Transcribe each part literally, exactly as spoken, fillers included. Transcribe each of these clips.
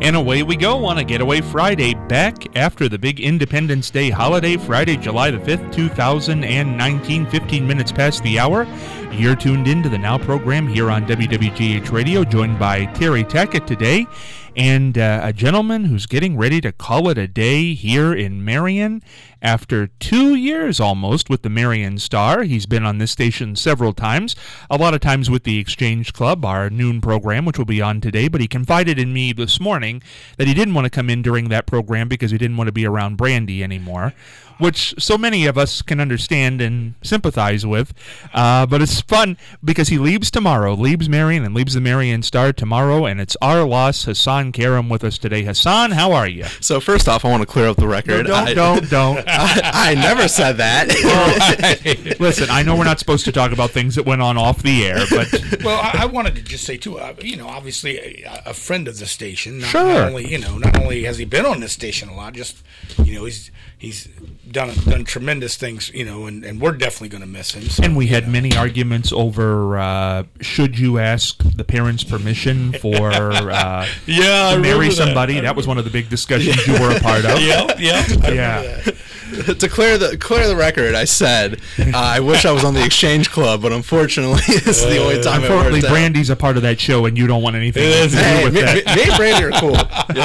And away we go on a Getaway Friday, back after the big Independence Day holiday, Friday, July the fifth, two thousand nineteen, fifteen minutes past the hour. You're tuned in to the Now program here on W W G H Radio, joined by Terry Tackett today, and uh, a gentleman who's getting ready to call it a day here in Marion. After two years almost with the Marion Star, he's been on this station several times, a lot of times with the Exchange Club, our noon program, which will be on today, but he confided in me this morning that he didn't want to come in during that program because he didn't want to be around Brandy anymore, which so many of us can understand and sympathize with. Uh, but it's fun because he leaves tomorrow, leaves Marion and leaves the Marion Star tomorrow, and it's our loss. Hassan Karam with us today. Hassan, how are you? So first off, I want to clear up the record. No, don't, I, don't, don't. I, I never said that. Well, listen, I know we're not supposed to talk about things that went on off the air, but... Well, I, I wanted to just say, too, uh, you know, obviously a, a friend of the station. Not, Sure. Not only, you know, not only has he been on this station a lot, just, you know, he's... He's done done tremendous things, you know, and, and we're definitely going to miss him. So, and we had you know. many arguments over uh, should you ask the parents' permission for uh, yeah, to I marry that. somebody. That was one of the big discussions you were a part of. yeah, yeah, I yeah. To clear the clear the record, I said uh, I wish I was on the Exchange Club, but unfortunately, this is the only time it Unfortunately, worked out. Brandy's a part of that show, and you don't want anything to do Hey, with me, that. me, me and Brandy are cool.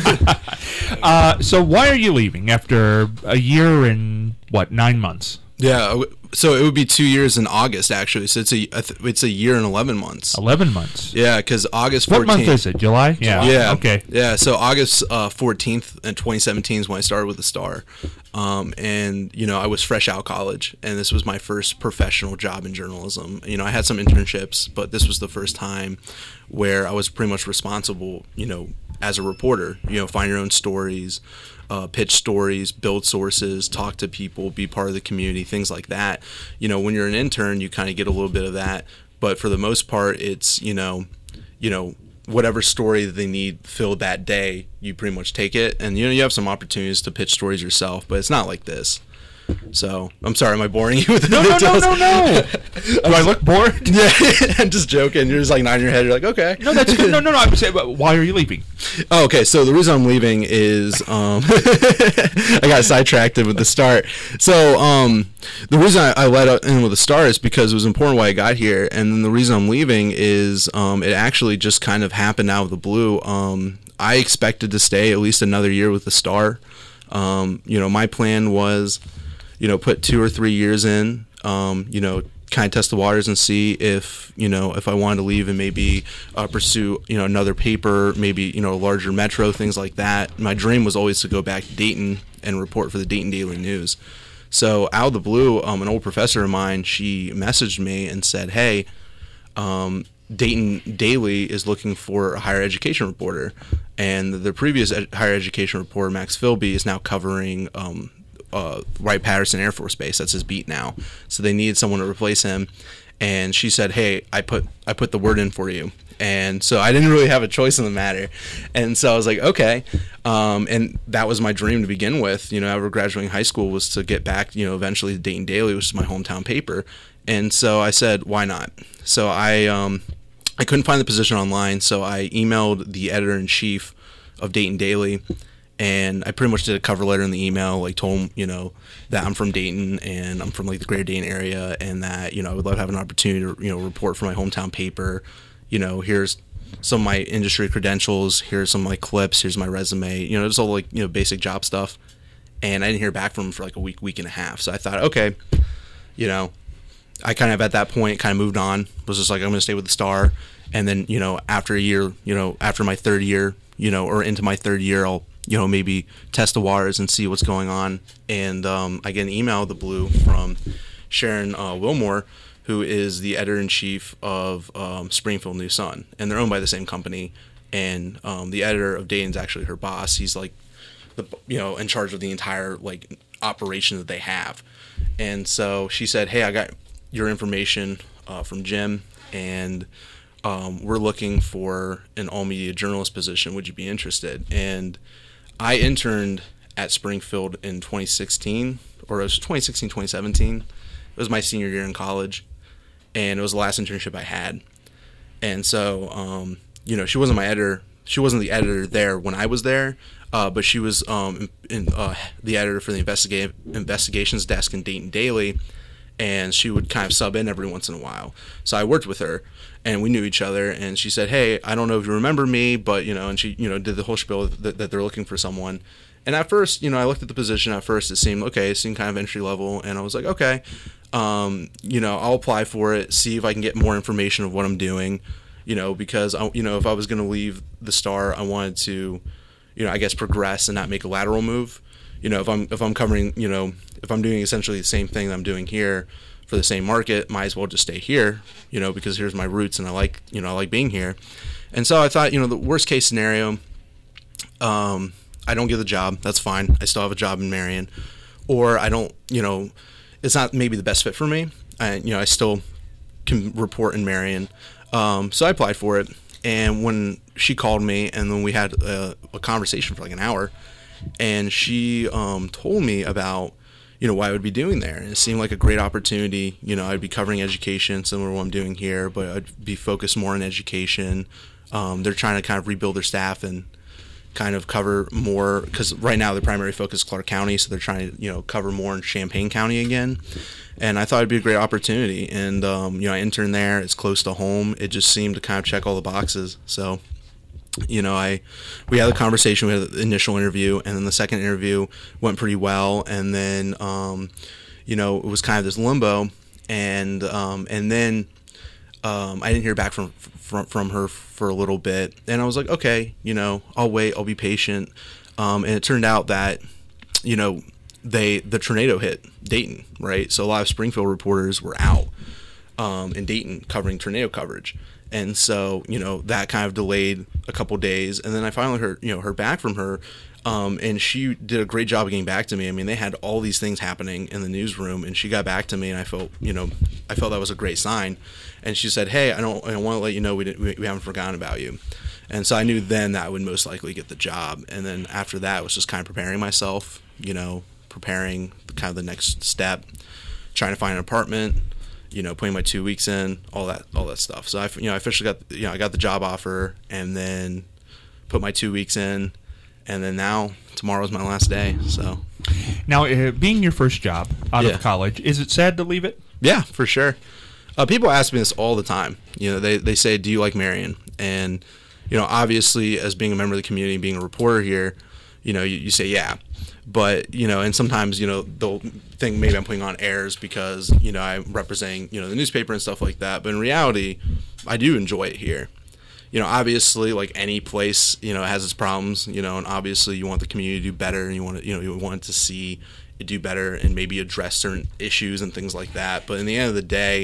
Yeah. Uh, so why are you leaving after a year and, what, nine months? Yeah. So it would be two years in August, actually. So it's a it's a year and eleven months. Eleven months. Yeah, because August What fourteenth. month is it? July? Yeah. Yeah. Okay. Yeah. So August uh, fourteenth in twenty seventeen is when I started with the Star, um, and you know I was fresh out of college, and this was my first professional job in journalism. You know I had some internships, but this was the first time where I was pretty much responsible. You know, as a reporter, you know, find your own stories. Uh, pitch stories, build sources, talk to people, be part of the community, things like that. You know, when you're an intern, you kind of get a little bit of that, but for the most part, it's you know, you know, whatever story that they need filled that day, you pretty much take it, and you know, you have some opportunities to pitch stories yourself, but it's not like this. So I'm sorry, am I boring you with No, no, no, no, no. Do I look bored? Yeah, I'm just joking. You're just like nodding your head. You're like, okay. No, that's good. No, no, no. I'm saying, but why are you leaving? Oh, okay, so the reason I'm leaving is um, I got sidetracked with the start. So um, the reason I, I let in with the Star is because it was important why I got here, and then the reason I'm leaving is um, it actually just kind of happened out of the blue. Um, I expected to stay at least another year with the Star. Um, you know, my plan was, you know, put two or three years in, um, you know, kind of test the waters and see if, you know, if I wanted to leave and maybe uh, pursue, you know, another paper, maybe, you know, a larger metro, things like that. My dream was always to go back to Dayton and report for the Dayton Daily News. So out of the blue, um, an old professor of mine, she messaged me and said, hey, um, Dayton Daily is looking for a higher education reporter. And the previous ed- higher education reporter, Max Philby, is now covering um, Uh, Wright-Patterson Air Force Base. That's his beat now. So they needed someone to replace him. And she said, hey, I put I put the word in for you. And so I didn't really have a choice in the matter. And so I was like, okay. Um, and that was my dream to begin with. You know, after graduating high school was to get back, you know, eventually to Dayton Daily, which is my hometown paper. And so I said, why not? So I, um, I couldn't find the position online, so I emailed the editor-in-chief of Dayton Daily, and I pretty much did a cover letter in the email, like told him, you know, that I'm from Dayton and I'm from like the greater Dayton area, and that, you know, I would love to have an opportunity to, you know, report for my hometown paper. You know, here's some of my industry credentials, here's some of my clips, here's my resume, you know, just all like, you know, basic job stuff. And I didn't hear back from him for like a week, week and a half. So I thought, okay, you know, I kind of at that point kind of moved on, was just like, I'm going to stay with the Star. And then, you know, after a year, you know, after my third year, you know, or into my third year, I'll, you know, maybe test the waters and see what's going on. And um, I get an email out of the blue from Sharon uh, Wilmore, who is the editor-in-chief of um, Springfield News Sun. And they're owned by the same company. And um, the editor of Dayton's actually her boss. He's like, the you know, in charge of the entire, like, operation that they have. And so she said, hey, I got your information uh, from Jim, and um, we're looking for an all-media journalist position. Would you be interested? And I interned at Springfield in twenty sixteen, or it was twenty sixteen, twenty seventeen. It was my senior year in college, and it was the last internship I had. And so, um, you know, she wasn't my editor she wasn't the editor there when I was there, uh, but she was um, in, uh, the editor for the investigative investigations desk in Dayton Daily, and she would kind of sub in every once in a while. So I worked with her, and we knew each other. And she said, "Hey, I don't know if you remember me, but you know," and she you know did the whole spiel that, that they're looking for someone. And at first, you know, I looked at the position. At first, it seemed okay. It seemed kind of entry level, and I was like, okay, um, you know, I'll apply for it, see if I can get more information of what I'm doing. You know, because I, you know, if I was going to leave the Star, I wanted to, you know, I guess progress and not make a lateral move. You know, if I'm if I'm covering, you know, if I'm doing essentially the same thing that I'm doing here for the same market, might as well just stay here. You know, because here's my roots, and I like, you know, I like being here. And so I thought, you know, the worst case scenario, um, I don't get the job. That's fine. I still have a job in Marion, or I don't, you know, it's not maybe the best fit for me. I, you know, I still can report in Marion. Um, so I applied for it, and when she called me, and then we had a, a conversation for like an hour, and she um, told me about, you know, what I would be doing there, and it seemed like a great opportunity. You know, I'd be covering education, similar to what I'm doing here, but I'd be focused more on education. Um, they're trying to kind of rebuild their staff and kind of cover more, because right now their primary focus is Clark County, so they're trying to, you know, cover more in Champaign County again. And I thought it'd be a great opportunity. And, um, you know, I interned there. It's close to home. It just seemed to kind of check all the boxes. So, you know, I we had a conversation, we had the initial interview, and then the second interview went pretty well. And then, um, you know, it was kind of this limbo. And um, and then um, I didn't hear back from, from, from her for a little bit. And I was like, okay, you know, I'll wait. I'll be patient. Um, and it turned out that, you know, they the tornado hit Dayton, right? So a lot of Springfield reporters were out um, in Dayton covering tornado coverage, and so you know that kind of delayed a couple days. And then I finally heard you know heard back from her, um, and she did a great job of getting back to me. I mean, they had all these things happening in the newsroom, and she got back to me, and I felt you know I felt that was a great sign. And she said, "Hey, I don't I want to let you know we didn't, we, we haven't forgotten about you." And so I knew then that I would most likely get the job. And then after that, it was just kind of preparing myself, you know. preparing kind of the next step, trying to find an apartment, you know, putting my two weeks in, all that, all that stuff. So I, you know, I officially got, you know, I got the job offer, and then put my two weeks in, and then now tomorrow's my last day. So now, uh, being your first job out yeah. of college, is it sad to leave it? Yeah, for sure. Uh, people ask me this all the time. You know, they they say, "Do you like Marion?" And you know, obviously, as being a member of the community, being a reporter here, you know, you, you say, "Yeah." But, you know, and sometimes, you know, they'll think maybe I'm putting on airs because, you know, I'm representing, you know, the newspaper and stuff like that. But in reality, I do enjoy it here. You know, obviously, like any place, you know, has its problems, you know, and obviously you want the community to do better, and you want to, you know, you want to see it do better and maybe address certain issues and things like that. But in the end of the day,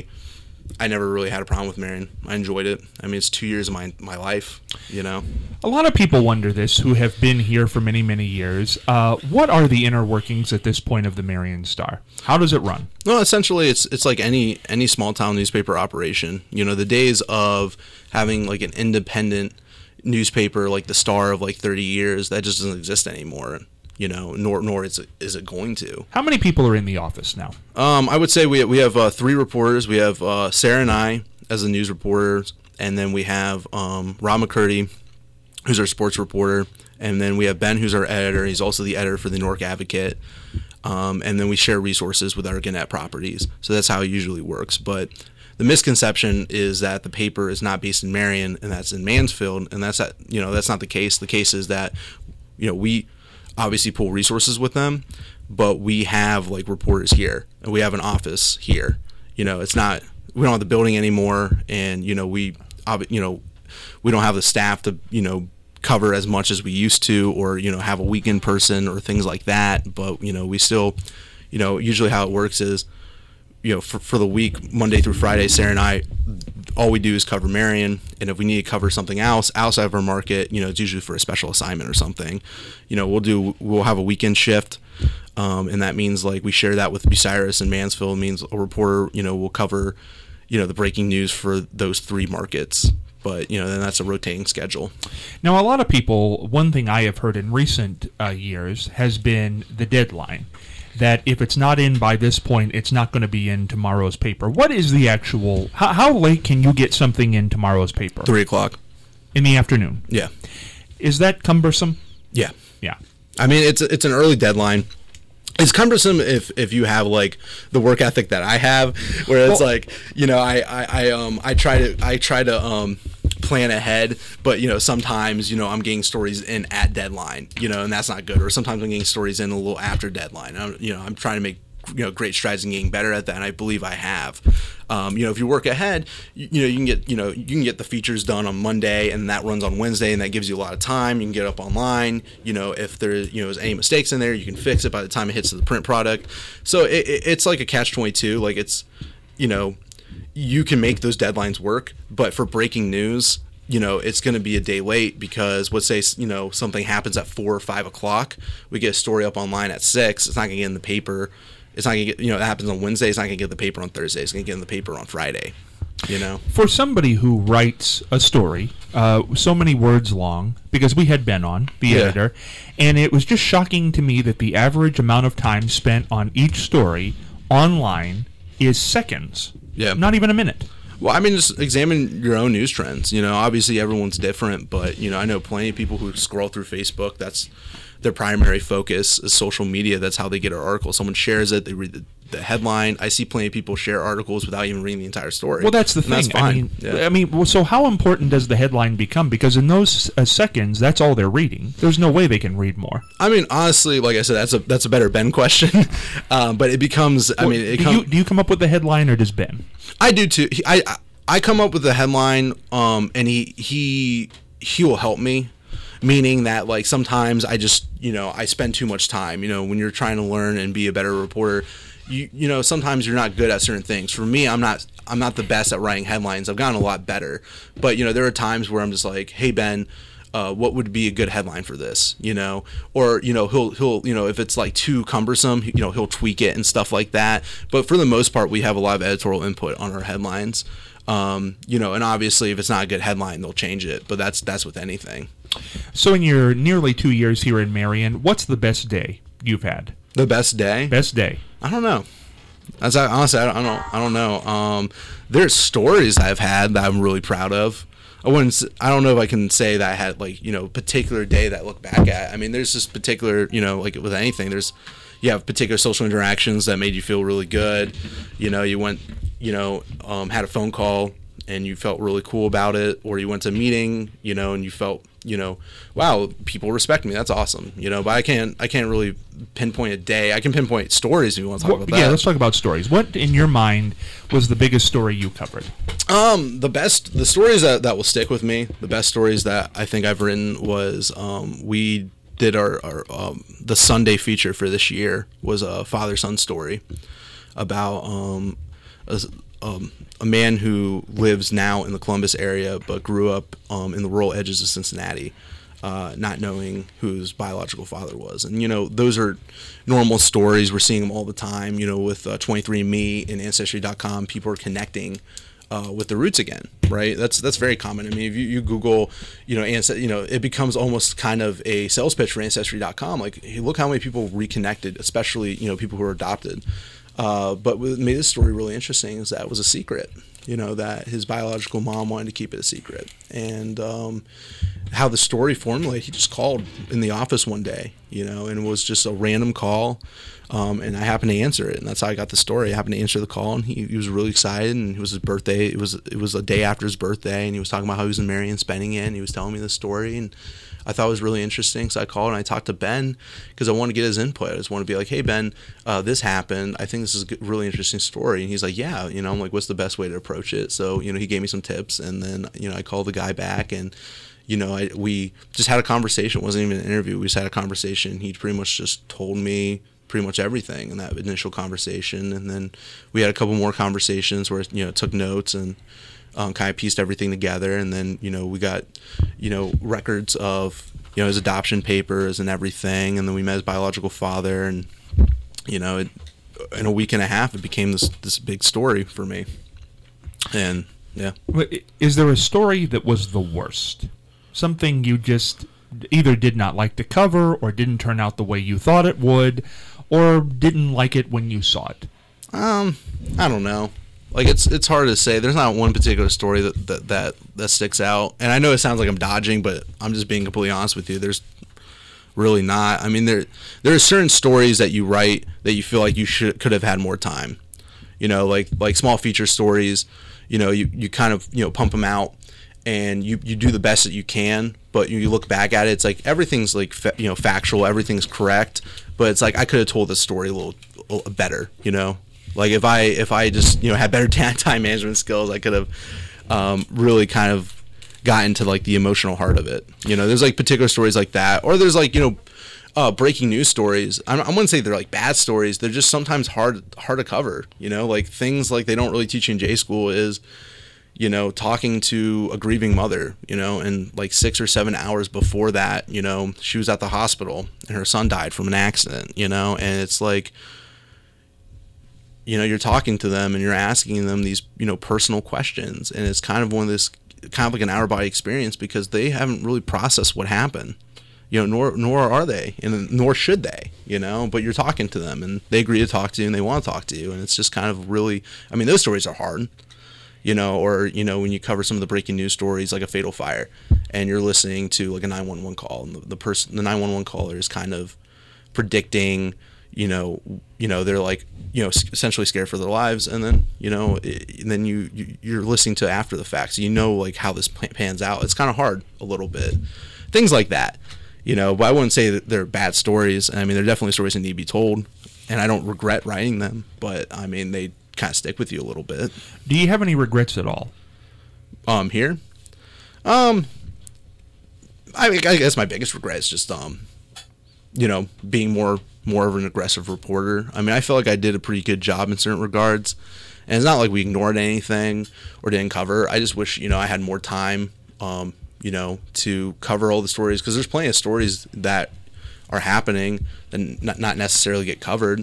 I never really had a problem with Marion. I enjoyed it. I mean, it's two years of my my life, you know. A lot of people wonder this who have been here for many, many years. Uh, what are the inner workings at this point of the Marion Star? How does it run? Well, essentially, it's it's like any any small town newspaper operation. You know, the days of having like an independent newspaper like the Star of like thirty years, that just doesn't exist anymore. You know, nor nor is it is it going to. How many people are in the office now? Um, I would say we we have uh, three reporters. We have uh, Sarah and I as the news reporters, and then we have um, Rob McCurdy, who's our sports reporter, and then we have Ben, who's our editor. He's also the editor for the Newark Advocate, um, and then we share resources with our Gannett properties. So that's how it usually works. But the misconception is that the paper is not based in Marion and that's in Mansfield, and that's not, you know that's not the case. The case is that you know we obviously pool resources with them, but we have like reporters here, and we have an office here. You know, it's not we don't have the building anymore, and you know we you know we don't have the staff to you know cover as much as we used to, or you know have a weekend person or things like that. But you know we still, you know, usually how it works is, you know, for, for the week, Monday through Friday, Sarah and I, all we do is cover Marion, and if we need to cover something else outside of our market, you know, it's usually for a special assignment or something. You know, we'll do, we'll have a weekend shift, um, and that means like we share that with Bucyrus and Mansfield. It means a reporter, you know, will cover, you know, the breaking news for those three markets. But, you know, then that's a rotating schedule. Now, a lot of people, one thing I have heard in recent uh, years has been the deadline. That if it's not in by this point, it's not going to be in tomorrow's paper. What is the actual, how, how late can you get something in tomorrow's paper? Three o'clock. In the afternoon. Yeah. Is that cumbersome? Yeah. Yeah. I mean, it's it's an early deadline. It's cumbersome if, if you have like the work ethic that I have, where it's well, like, you know, I, I, I um I try to I try to um plan ahead, but you know sometimes you know I'm getting stories in at deadline, you know, and that's not good. Or sometimes I'm getting stories in a little after deadline. I'm, you know, I'm trying to make you know great strides in getting better at that, and I believe I have. Um, you know, if you work ahead, you, you know you can get you know you can get the features done on Monday, and that runs on Wednesday, and that gives you a lot of time. You can get up online. You know, if there you know is any mistakes in there, you can fix it by the time it hits the print product. So it, it, it's like a catch twenty-two. Like it's you know you can make those deadlines work, but for breaking news, you know, it's going to be a day late because let's say, you know, something happens at four or five o'clock. We get a story up online at six. It's not going to get in the paper. It's not going to get, you know, that happens on Wednesday. It's not going to get in the paper on Thursday. It's going to get in the paper on Friday, you know. For somebody who writes a story, uh, so many words long, because we had Ben on, the Yeah. editor, and it was just shocking to me that the average amount of time spent on each story online is seconds. Yeah. Not even a minute. Well, I mean, just examine your own news trends. You know, obviously everyone's different, but, you know, I know plenty of people who scroll through Facebook. That's their primary focus is social media. That's how they get our article. Someone shares it. They read the, the headline. I see plenty of people share articles without even reading the entire story. Well, that's the And thing. That's fine. I mean, yeah. I mean, well, so how important does the headline become? Because in those uh, seconds, that's all they're reading. There's no way they can read more. I mean, honestly, like I said, that's a that's a better Ben question. um, but it becomes. I Well, mean, it do, com- you, do you come up with the headline, or does Ben? I do too. He, I I come up with the headline, um, and he he he will help me. Meaning that like sometimes I just you know I spend too much time. You know, when you're trying to learn and be a better reporter, you you know sometimes you're not good at certain things. For me, I'm not I'm not the best at writing headlines. I've gotten a lot better, but you know there are times where I'm just like, hey Ben. Uh, what would be a good headline for this, you know, or, you know, he'll, he'll, you know, if it's like too cumbersome, you know, he'll tweak it and stuff like that. But for the most part, we have a lot of editorial input on our headlines, um, you know, and obviously if it's not a good headline, they'll change it. But that's, that's with anything. So in your nearly two years here in Marion, what's the best day you've had? The best day? Best day. I don't know. As I honestly, I don't, I don't, I don't know. Um, there's stories I've had that I'm really proud of. I wouldn't. I don't know if I can say that I had like you know particular day that I look back at. I mean, there's this particular you know like with anything. There's you have particular social interactions that made you feel really good. You know, you went you know um, had a phone call and you felt really cool about it, or you went to a meeting you know and you felt you know wow people respect me. That's awesome. You know, but I can't I can't really pinpoint a day. I can pinpoint stories if you want to talk What, about that. yeah, let's talk about stories. What in your mind was the biggest story you covered? Um, the best, the stories that, that will stick with me, the best stories that I think I've written was, um, we did our, our um, the Sunday feature for this year was a father-son story about, um, a, um, a man who lives now in the Columbus area, but grew up, um, in the rural edges of Cincinnati, uh, not knowing who his biological father was. And, you know, those are normal stories. We're seeing them all the time, you know, with uh, twenty-three and me and Ancestry dot com, people are connecting Uh, with the roots again, right? That's that's very common. I mean, if you, you Google, you know, Ancest- you know, it becomes almost kind of a sales pitch for Ancestry dot com. Like, hey, look how many people reconnected, especially you know people who are adopted. Uh, but what made this story really interesting is that it was a secret. You know, that his biological mom wanted to keep it a secret, and um, how the story formulated. He just called in the office one day, you know, and it was just a random call. Um, and I happened to answer it, and that's how I got the story. I happened to answer the call, and he, he was really excited. And it was his birthday. It was it was a day after his birthday, and he was talking about how he was in Marion spending it. And he was telling me the story, and I thought it was really interesting. So I called and I talked to Ben because I wanted to get his input. I just want to be like, hey Ben, uh, this happened. I think this is a really interesting story. And he's like, yeah, you know, I'm like, what's the best way to approach it? So you know, he gave me some tips, and then you know, I called the guy back and. You know, I, we just had a conversation. It wasn't even an interview. We just had a conversation. He pretty much just told me pretty much everything in that initial conversation. And then we had a couple more conversations where, you know, took notes and um, kind of pieced everything together. And then, you know, we got, you know, records of, you know, his adoption papers and everything. And then we met his biological father. And, you know, it, in a week and a half, it became this, this big story for me. And, yeah. Is there a story that was the worst? Something you just either did not like to cover or didn't turn out the way you thought it would or didn't like it when you saw it? Um, I don't know. Like it's it's hard to say. There's not one particular story that, that that that sticks out. And I know it sounds like I'm dodging, but I'm just being completely honest with you. There's really not. I mean, there there are certain stories that you write that you feel like you should could have had more time. You know, like like small feature stories. You know, you, you kind of you know pump them out, and you, you do the best that you can. But you look back at it, it's like everything's like fa- you know factual, everything's correct. But it's like I could have told this story a little, a little better. You know. Like if I if I just you know had better time management skills, I could have um, really kind of gotten to like the emotional heart of it. You know, there's like particular stories like that, or there's like you know uh, breaking news stories. I, I wouldn't say they're like bad stories. They're just sometimes hard hard to cover. You know, like things like they don't really teach you in J school is you know talking to a grieving mother. You know, and like six or seven hours before that, you know, she was at the hospital and her son died from an accident. You know, and it's like. You know, you're talking to them and you're asking them these, you know, personal questions. And it's kind of one of this, kind of like an out-of-body experience because they haven't really processed what happened. You know, nor nor are they, and nor should they, you know. But you're talking to them and they agree to talk to you and they want to talk to you. And it's just kind of really, I mean, those stories are hard, you know, or, you know, when you cover some of the breaking news stories like a fatal fire and you're listening to like a nine one one call and the, the person, the nine one one caller is kind of predicting, you know, you know, they're like, you know, essentially scared for their lives. And then, you know, it, and then you, you, you're listening to after the fact. So you know, like how this pans out. It's kind of hard a little bit. Things like that, you know, but I wouldn't say that they're bad stories. I mean, they're definitely stories that need to be told. And I don't regret writing them. But, I mean, they kind of stick with you a little bit. Do you have any regrets at all? Um, here? Um, I, I guess my biggest regret is just, um, you know, being more... more of an aggressive reporter. I mean, I feel like I did a pretty good job in certain regards. And it's not like we ignored anything or didn't cover. I just wish, you know, I had more time, um, you know, to cover all the stories. Because there's plenty of stories that are happening and not, not necessarily get covered.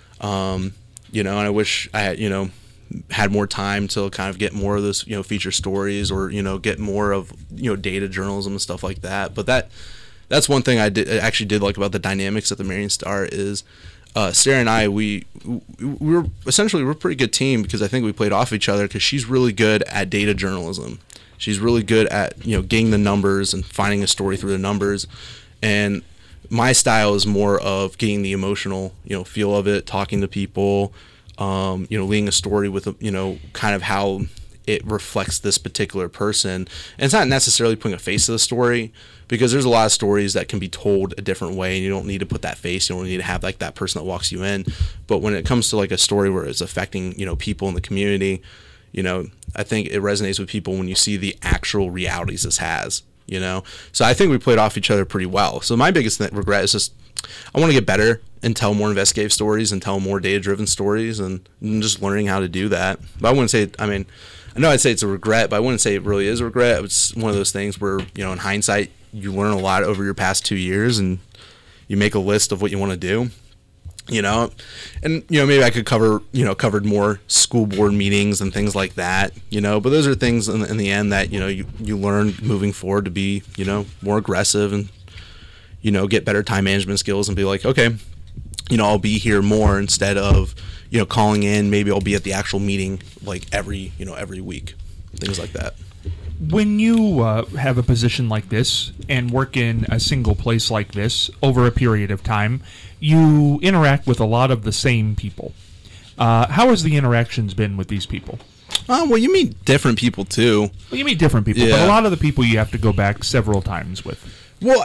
Um, you know, and I wish I had, you know, had more time to kind of get more of those, you know, feature stories or, you know, get more of, you know, data journalism and stuff like that. But that... That's one thing I did I actually did like about the dynamics at the Marion Star is uh, Sarah and I we we were essentially we're a pretty good team because I think we played off each other because she's really good at data journalism. She's really good at you know getting the numbers and finding a story through the numbers, and my style is more of getting the emotional you know feel of it, talking to people, um, you know, leading a story with you know kind of how it reflects this particular person. And it's not necessarily putting a face to the story because there's a lot of stories that can be told a different way and you don't need to put that face. You don't need to have like that person that walks you in. But when it comes to like a story where it's affecting, you know, people in the community, you know, I think it resonates with people when you see the actual realities this has, you know? So I think we played off each other pretty well. So my biggest regret is just, I want to get better and tell more investigative stories and tell more data-driven stories and, and just learning how to do that. But I wouldn't say, I mean, I know I'd say it's a regret, but I wouldn't say it really is a regret. It's one of those things where, you know, in hindsight, you learn a lot over your past two years and you make a list of what you want to do, you know, and, you know, maybe I could cover, you know, covered more school board meetings and things like that, you know, but those are things in, in the end that, you know, you, you learn moving forward to be, you know, more aggressive and, you know, get better time management skills and be like, okay, you know, I'll be here more instead of, you know, calling in. Maybe I'll be at the actual meeting like every, you know, every week, things like that. When you uh, have a position like this and work in a single place like this over a period of time, you interact with a lot of the same people. Uh, how has the interactions been with these people? Oh, well, you meet different people too. Well, you meet different people, Yeah. but a lot of the people you have to go back several times with. Well,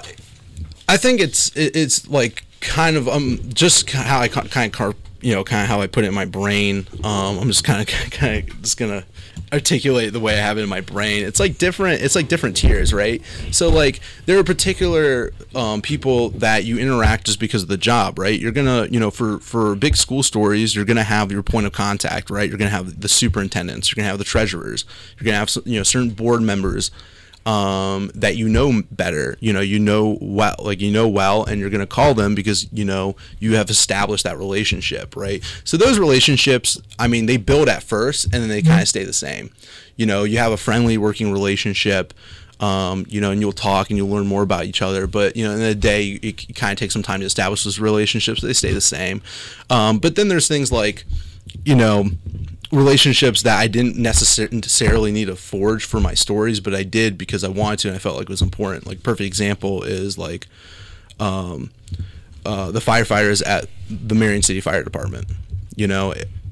I think it's it- it's like kind of um just how I kind of car you know kind of how I put it in my brain. Um, I'm just kind of kind of just gonna articulate the way I have it in my brain. It's like different. It's like different tiers, right? So like there are particular um, people that you interact just because of the job, right? You're gonna you know for for big school stories, you're gonna have your point of contact, right? You're gonna have the superintendents. You're gonna have the treasurers. You're gonna have you know certain board members. Um, that you know better, you know, you know well, like you know well, and you're going to call them because, you know, you have established that relationship, right? So those relationships, I mean, they build at first and then they kind of stay the same. You know, you have a friendly working relationship, um, you know, and you'll talk and you'll learn more about each other. But, you know, in the day, it, it kind of takes some time to establish those relationships. They stay the same. Um, but then there's things like, you know, relationships that I didn't necessar- necessarily need to forge for my stories, but I did because I wanted to and I felt like it was important. Like, perfect example is like um, uh, the firefighters at the Marion City Fire Department. You know,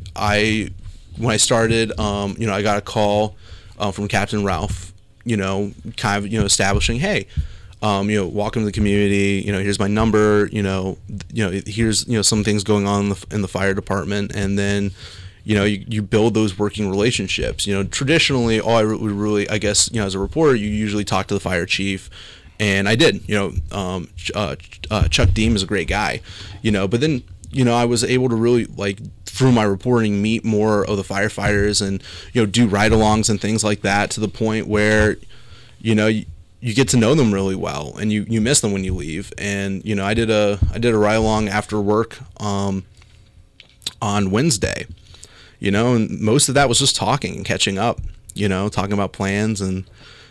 I when I started, um, you know, I got a call uh, from Captain Ralph, you know, kind of, you know, establishing, hey, Um, you know, welcome to the community. You know, here's my number. You know, you know, here's you know some things going on in the, in the fire department, and then, you know, you, you build those working relationships. You know, traditionally, all I would really, I guess, you know, as a reporter, you usually talk to the fire chief, and I did. You know, um, uh, uh, Chuck Deem is a great guy. You know, but then, you know, I was able to really, like, through my reporting, meet more of the firefighters, and, you know, do ride-alongs and things like that, to the point where, you know, you, you get to know them really well, and you, you miss them when you leave. And, you know, I did a I did a ride along after work um, on Wednesday, you know, and most of that was just talking and catching up, you know, talking about plans and,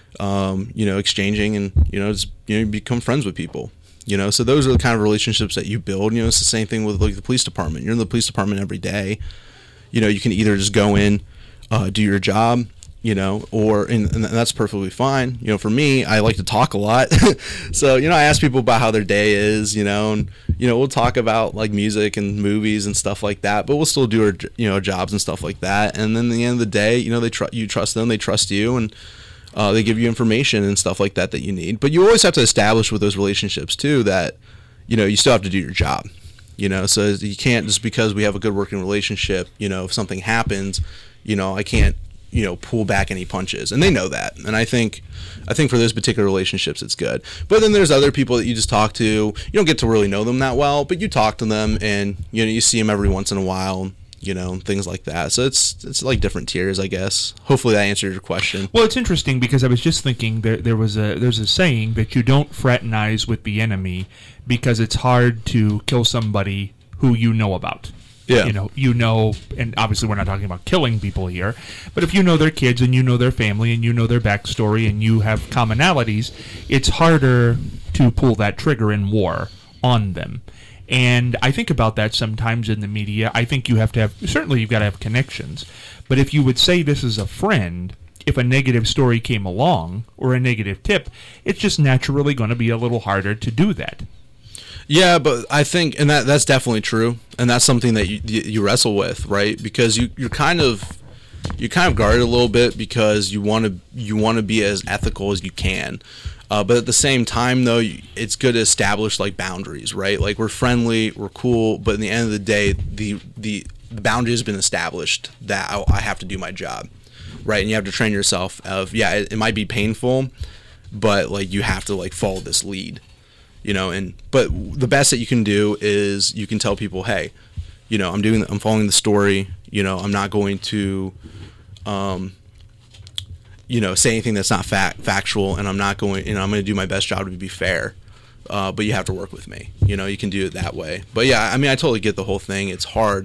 um, you know, exchanging and, you know, just, you know, become friends with people, you know. So those are the kind of relationships that you build. You know, it's the same thing with, like, the police department. You're in the police department every day. You know, you can either just go in, uh, do your job, you know, or, and, and that's perfectly fine. You know, for me, I like to talk a lot. So, you know, I ask people about how their day is, you know, and, you know, we'll talk about, like, music and movies and stuff like that, but we'll still do our, you know, jobs and stuff like that. And then at the end of the day, you know, they tr- you trust them, they trust you, and uh, they give you information and stuff like that that you need. But you always have to establish with those relationships, too, that, you know, you still have to do your job. You know, so you can't, just because we have a good working relationship, you know, if something happens, you know, I can't, you know, pull back any punches, and they know that. And I think, I think for those particular relationships, it's good. But then there's other people that you just talk to. You don't get to really know them that well, but you talk to them, and, you know, you see them every once in a while, you know, things like that. So it's it's like different tiers, I guess. Hopefully that answered your question. Well, it's interesting because I was just thinking there there was a there's a saying that you don't fraternize with the enemy because it's hard to kill somebody who you know about. Yeah. You know, you know, and obviously we're not talking about killing people here, but if you know their kids and you know their family and you know their backstory and you have commonalities, it's harder to pull that trigger in war on them. And I think about that sometimes in the media. I think you have to have, certainly you've got to have connections, but if you would say this is a friend, if a negative story came along or a negative tip, it's just naturally going to be a little harder to do that. Yeah, but I think, and that that's definitely true, and that's something that you you wrestle with, right? Because you you're kind of you kind of guarded a little bit because you want to you want to be as ethical as you can, uh, but at the same time, though, it's good to establish, like, boundaries, right? Like, we're friendly, we're cool, but at the end of the day, the the, the boundary has been established that I, I have to do my job, right? And you have to train yourself of, yeah, it, it might be painful, but, like, you have to, like, follow this lead. You know, and but the best that you can do is you can tell people, hey, you know, I'm doing, I'm following the story. You know, I'm not going to, um, you know, say anything that's not fact factual, and I'm not going, you know, I'm going to do my best job to be fair. Uh, but you have to work with me. You know, you can do it that way. But yeah, I mean, I totally get the whole thing. It's hard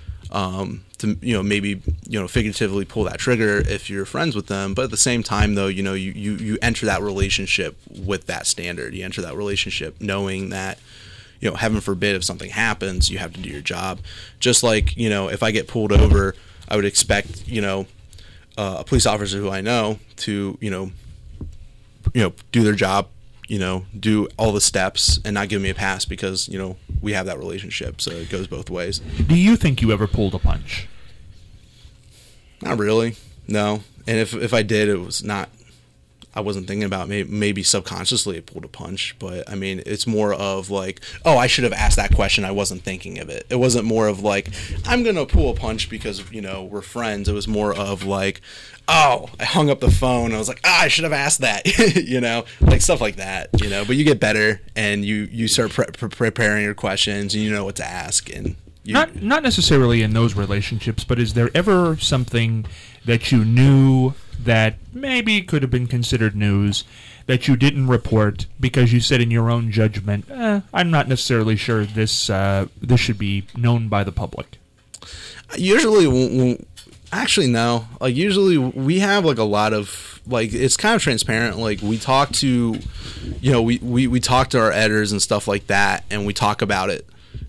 um, to, you know, maybe, you know, figuratively pull that trigger if you're friends with them. But at the same time, though, you know, you, you, you enter that relationship with that standard. You enter that relationship knowing that, you know, heaven forbid if something happens, you have to do your job. Just like, you know, if I get pulled over, I would expect, you know, uh, a police officer who I know to, you know, you know, do their job, you know, do all the steps and not give me a pass because, you know, we have that relationship. So it goes both ways. Do you think you ever pulled a punch? Not really. No. And if if I did, it was not, I wasn't thinking about maybe, maybe subconsciously I pulled a punch, but I mean, it's more of like, oh, I should have asked that question. I wasn't thinking of it. It wasn't more of like, I'm going to pull a punch because, you know, we're friends. It was more of like, oh, I hung up the phone. I was like, ah, I should have asked that, you know, like stuff like that, you know, but you get better and you, you start pre- pre- preparing your questions and you know what to ask. And you, not, not necessarily in those relationships, but is there ever something that you knew that maybe could have been considered news that you didn't report because you said in your own judgment, eh, I'm not necessarily sure this uh, this should be known by the public? Usually, when, when, actually, no. Like, usually we have, like, a lot of, like, it's kind of transparent. Like, we talk to, you know, we, we, we talk to our editors and stuff like that, and we talk about it.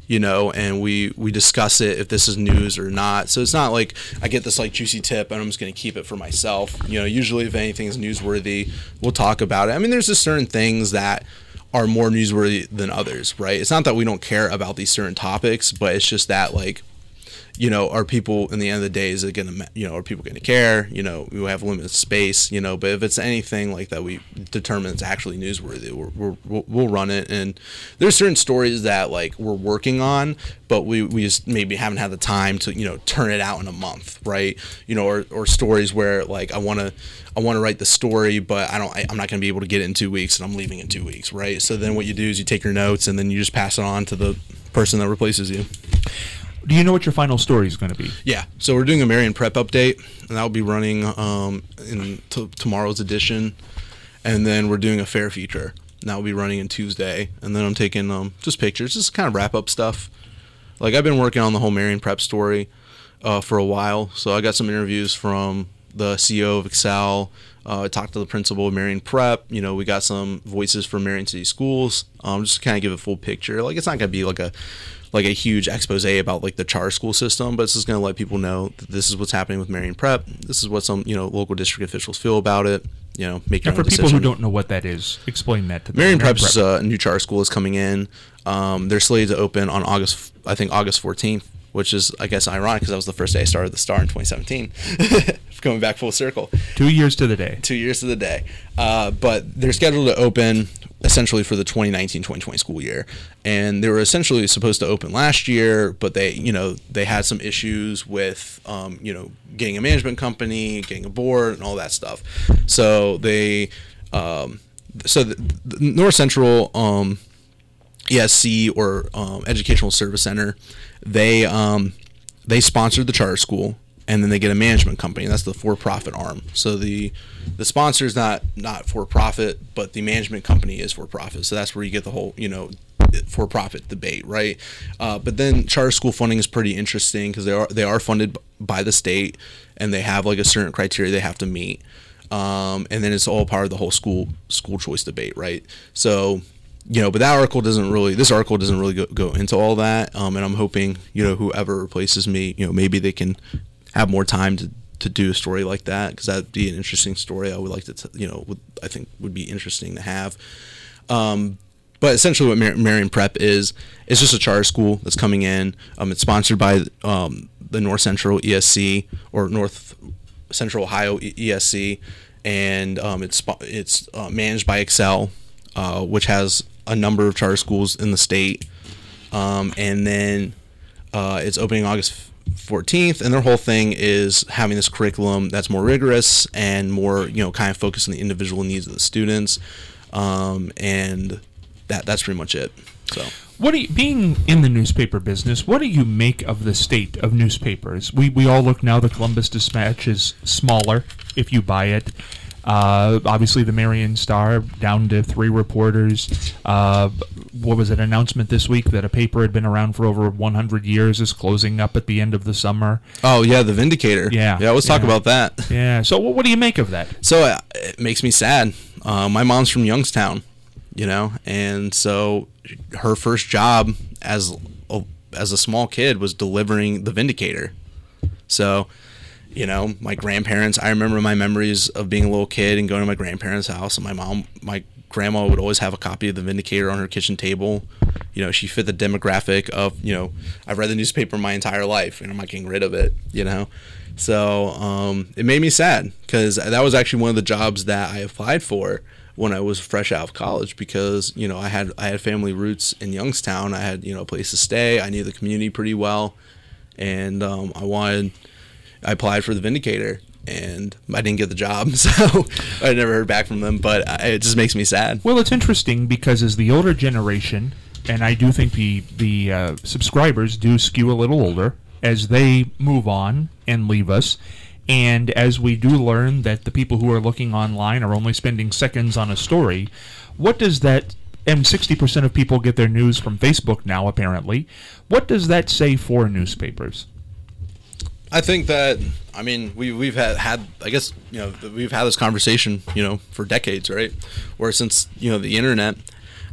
you know, and we, we discuss it if this is news or not. So it's not like I get this like juicy tip and I'm just going to keep it for myself. You know, usually if anything is newsworthy, we'll talk about it. I mean, there's just certain things that are more newsworthy than others, right? It's not that we don't care about these certain topics, but it's just that, like, you know, are people, in the end of the day, is it going to, you know, are people going to care? You know, we have limited space, you know, but if it's anything like that we determine it's actually newsworthy, we're, we're, we'll, we'll run it. And there's certain stories that, like, we're working on, but we, we just maybe haven't had the time to, you know, turn it out in a month, right? You know, or, or stories where, like, I want to, I want to write the story, but I don't, I, I'm not going to be able to get it in two weeks and I'm leaving in two weeks, right? So then what you do is you take your notes and then you just pass it on to the person that replaces you. Do you know what your final story is going to be? Yeah, so we're doing a Marion Prep update, and that will be running um, in t- tomorrow's edition, and then we're doing a fair feature, and that will be running in Tuesday, and then I'm taking um, just pictures, just kind of wrap up stuff. Like, I've been working on the whole Marion Prep story uh, for a while, so I got some interviews from the C E O of Excel. Uh, I talked to the principal of Marion Prep. You know, we got some voices from Marion City Schools, um, just to kind of give a full picture. Like, it's not going to be like a like a huge expose about like the charter school system, but it's just going to let people know that this is what's happening with Marion Prep. This is what some, you know, local district officials feel about it. You know, make and your for people decision. who don't know what that is, explain that to them. Marion Prep's uh, new charter school is coming in. Um, they're slated to open on August, I think August fourteenth, which is, I guess, ironic because that was the first day I started the Star in twenty seventeen. Coming back full circle. Two years to the day. Two years to the day. Uh, but they're scheduled to open essentially for the twenty nineteen twenty twenty school year. And they were essentially supposed to open last year, but they, you know, they had some issues with, um, you know, getting a management company, getting a board, and all that stuff. So they, um, so the, the North Central um, E S C, or um, Educational Service Center, they um, they sponsored the charter school. And then they get a management company. That's the for-profit arm. So the the sponsor is not not for-profit, but the management company is for-profit. So that's where you get the whole, you know, for-profit debate, right? Uh, but then charter school funding is pretty interesting because they are they are funded by the state, and they have like a certain criteria they have to meet. Um, and then it's all part of the whole school school choice debate, right? So, you know, but that article doesn't really, this article doesn't really go, go into all that. Um, and I'm hoping, you know, whoever replaces me, you know, maybe they can have more time to, to do a story like that, because that'd be an interesting story. I would like to, t- you know, would, I think would be interesting to have. Um, but essentially what Mar- Marion Prep is, it's just a charter school that's coming in. Um, it's sponsored by um, the North Central E S C, or North Central Ohio E S C, and um, it's it's uh, managed by Excel, uh, which has a number of charter schools in the state. Um, and then uh, it's opening August fourteenth, and their whole thing is having this curriculum that's more rigorous and more, you know, kind of focused on the individual needs of the students, um, and that that's pretty much it. So, what do you, being in the newspaper business, what do you make of the state of newspapers? We we all look now. The Columbus Dispatch is smaller if you buy it. Uh, obviously, the Marion Star down to three reporters. Uh, what was it? Announcement this week that a paper had been around for over one hundred years is closing up at the end of the summer. Oh yeah, the Vindicator. Yeah, yeah. Let's yeah. talk about that. Yeah. So, what, what do you make of that? So uh, it makes me sad. Uh, my mom's from Youngstown, you know, and so her first job as a, as a small kid was delivering the Vindicator. So, you know, my grandparents, I remember my memories of being a little kid and going to my grandparents' house, and my mom, my grandma would always have a copy of the Vindicator on her kitchen table. You know, she fit the demographic of, you know, I've read the newspaper my entire life and I'm not getting rid of it, you know. So um, it made me sad, because that was actually one of the jobs that I applied for when I was fresh out of college, because, you know, I had I had family roots in Youngstown. I had, you know, a place to stay. I knew the community pretty well, and um, I wanted, I applied for the Vindicator, and I didn't get the job, so I never heard back from them, but it just makes me sad. Well, it's interesting because as the older generation, and I do think the, the uh, subscribers do skew a little older, as they move on and leave us, and as we do learn that the people who are looking online are only spending seconds on a story, what does that, and sixty percent of people get their news from Facebook now, apparently, what does that say for newspapers? I think that, I mean, we, we've had, had, I guess, you know, we've had this conversation, you know, for decades, right? Or since, you know, the internet.